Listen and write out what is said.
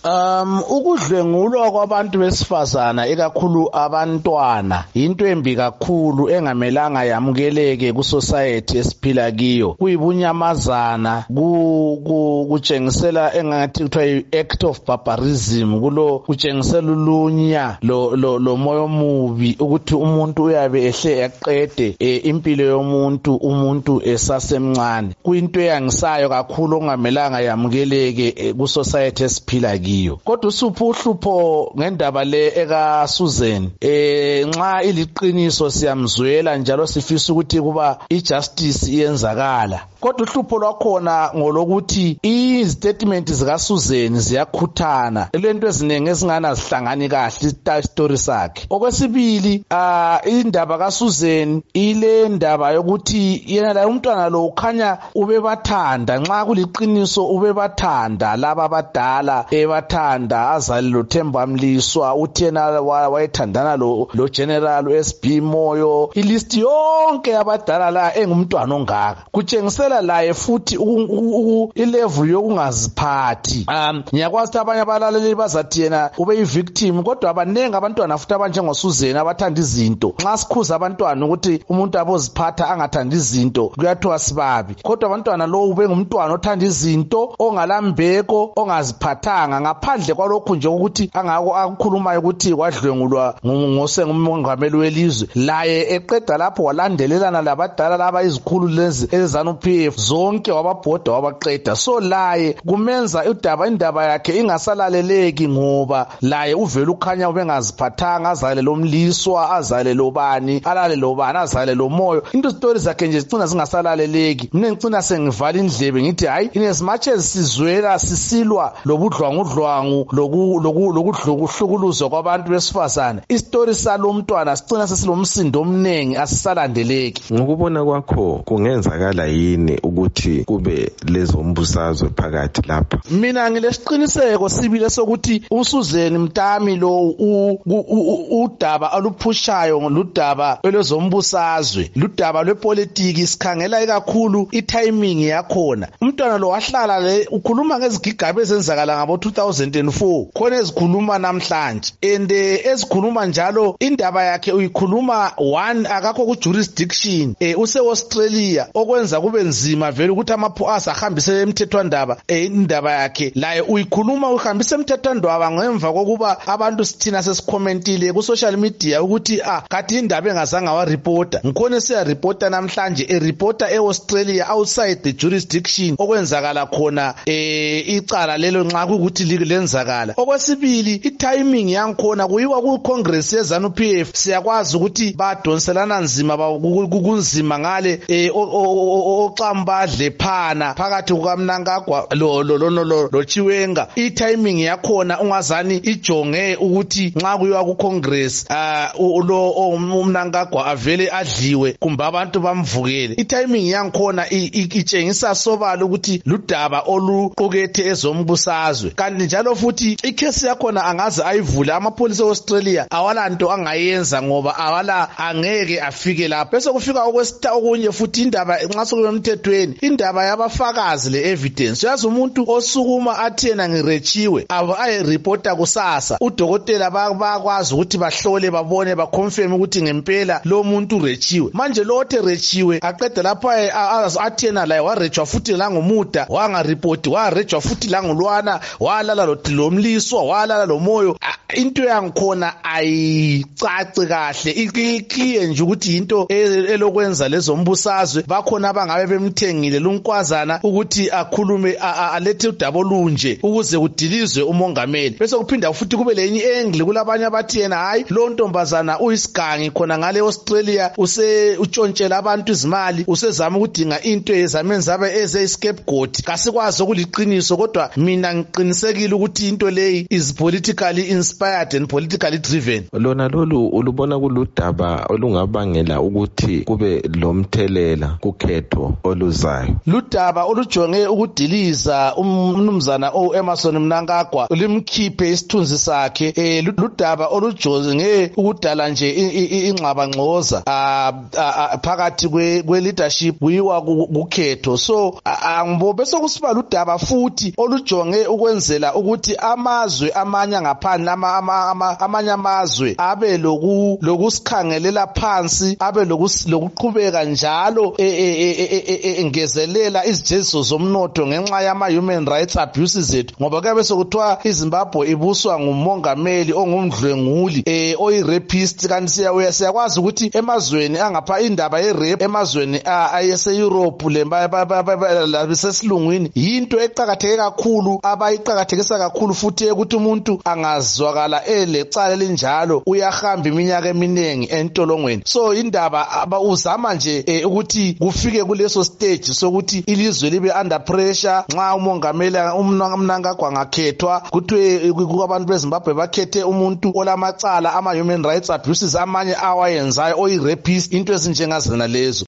Ukudlwengulwa kwabantu besifazana ekakhulu abantwana into embi kakhulu engamelanga yamukeleke ku society esiphila kiyo. Kuyibunyamazana kutshengisela engathi kuthiwa act of barbarism, kulo kutshengisela ulunya lo moyo mubi ukuthi umuntu uyabe ehle yaqede impilo yomuntu umuntu esasemncane. Kuyinto eyangisayo kakhulu ongamelanga yamukeleke ku society esiphila kiyo. Kodwa uhlupho ngendaba le eka Susan nxa iliqiniso siyamzwela njalo sifisa ukuthi kuba ijustice iyenzakala. Kodwa uhlupho lwakhona ngolokuthi istatement zika Susan ziyakhuthana, lento ezinenge ezingana zihlangani kahle story sakhe. Okwesibili indaba ka Susan ile ndaba yokuthi yena la umntwana lo ukhanya ubebathanda, nxa kuliqiniso ubebathanda laba abadala ebathanda azali lo Themba Mliswa, uthena wayethandana lo General SB Moyo, ilist yonke abadala la engumntwana ongaka. Kutshengisela laye futhi ilevel yokungaziphathi. Ngiyakwazi ukuthi abanye abalaleli bazathi yena ube yi-victim, kodwa abanengi abantwana futhi abanjengo Susan abathanda izinto. Nxa sikhuza abantwana ukuthi umuntu aboziphatha angathanda izinto kuyathiwa sibabi, kodwa abantwana lo ube ngumntwana othanda izinto, ongalambeko, ongaziphathanga. Ngaphandle kwalokhu nje ukuthi akukhulumayo ukuthi wadlwengulwa ngosengumongameli welizwe, laye eqeda lapho walandelelana labadala laba izikhulu lezi eZANU-PF zonke wababhoda wabaqeda. So laye kumenza indaba yakhe ingasalaleleki ngoba laye uvela ukhanya ubengaziphathanga, azale lo Mliswa, azale lo bani, alale lo bani, azale lo Moyo. Into story zakhe nje zicina zingasalaleleki. Mina ngicina sengivala indlebe ngithi hayi, in as much as sizwela sisilwa lobudlwangudlwangu lokuhlukuluzwa kwabantu besifazane, istory salo mntwana sicina sesilomsindo omnengi asisalandeleki. Ngokubona kwakho kungenzakala yini ukuthi kube lezo mbusazwe phakathi lapha? Mina ngilesiqiniseko sibile sokuthi uSusan Mtami lo udaba aluphushayo ludaba lwezombusazwe, ludaba lwepolitiki. Sikhangela kakhulu itiming yakhona. Umntwana lo wahlala le ukhuluma ngezigigaba ezenzakala ngabo 2004 khona ezikhuluma namhlanje, and ezikhuluma njalo indaba yakhe uyikhuluma one akakho ku jurisdiction use Australia, okwenza kube nzima vele ukuthi amaphoyisa ahambise emthethwandaba indaba yakhe. Laye uyikhuluma uhambise emthethwandaba ngemva kokuba abantu sithina sesicommentile ku social media ukuthi kathi indaba engazange wareporta. Ngikhona siya reporta namhlanje reporter eAustralia outside the jurisdiction okwenzakala khona icala lelo nxa ukuthi lenzakala. Okwesibili itiming yankhona kuyiwa ku Congress yeZANU-PF, siyakwazi ukuthi badonselana nzima kunzima ngale oxambadle phana phakathi kukaMnangagwa lo Chiwenga. Itiming yakhona ungazani ijonge ukuthi nxa kuyiwa ku Congress lo uMnangagwa avele adliwe kumbe abantu bamvukele. Itiming yankhona itshengisa sobala ukuthi ludaba oluqukethe ezombusazwe. Kanti njalo futhi ikhesi yakhona angaze ayivule amapholisa eAustralia awalanto angayenza ngoba awala angeke afike lapha. Bese kufika okunye futhi indaba nxa sokulemthethweni, indaba yabafakazi le evidence. Uyazi umuntu osukuma athi yena ngirechiwe ayereporta kusasa, udokotela bakwazi ukuthi bahlole babone baconfirm ukuthi ngempela lo muntu urechiwe. Manje lo othe rechiwe aqeda lapha athi yena la warechwa futhi la ngomuda wangareport, warechwa futhi la ngolwana, walala lo Mliswa, walala lo Moyo. Into yangikhona ayicaci kahle, ikliye nje ukuthi into elokwenza lezo mbusazwe. Bakhona abangabe bemthengile lunkwazana ukuthi akhulume alethe udaba olunje ukuze kudilizwe umongameli. Bese kuphinda futhi kube lenye engle kulabanye abathi yena hayi lo ntombazana uyisigangi khona ngale Australia utshontshela abantu izimali, usezama ukudinga into ezamenza abe eze scapegoat. Kasikwazi ukuliqiniso, kodwa mina ngiqinisekile ukuthi into leyi is politically inspired. inspired and politically driven. Lona lolu ulubona kuludaba olungabangela ukuthi kube lomthelela kukhetho oluzayo. Ludaba olujonge ukudiliza umnumzana Emmerson Mnangagwa limkhiphe isithunzi sakhe. Ludaba olujonge ukudala nje ingxabangxoza phakathi kwe leadership kuyiwa kukhetho. So angibobe sokusiba ludaba futhi olujonge ukwenzela ukuthi amazwe amanye ngaphandle amanye amazwe abe lokusikhangelela phansi, abe lokuqhubeka njalo engezelela izijeziso zomnotho ngenxa yama human rights abuses ethu, ngoba kuyabe sokuthiwa iZimbabwe ibuswa ngumongameli ongumdlwenguli oyi-rapist. Kanti siyakwazi ukuthi emazweni angapha indaba ye-rape emazweni ayese-Europe labisesilungwini yinto eqakatheke kakhulu, abayiqakathekisa kakhulu futhi ukuthi umuntu angazwakala lecala elinjalo uyahamba iminyaka eminengi entolongweni. So indaba uzama nje ukuthi kufike kuleso stage sokuthi ilizwe libe under pressure nxa umongameli uMnangagwa ngakhethwa kuthiwe kubantu beZimbabwe bakhethe umuntu olamacala ama human rights abuses amanye awayenzayo oyi-rapist, into ezinjengazena lezo.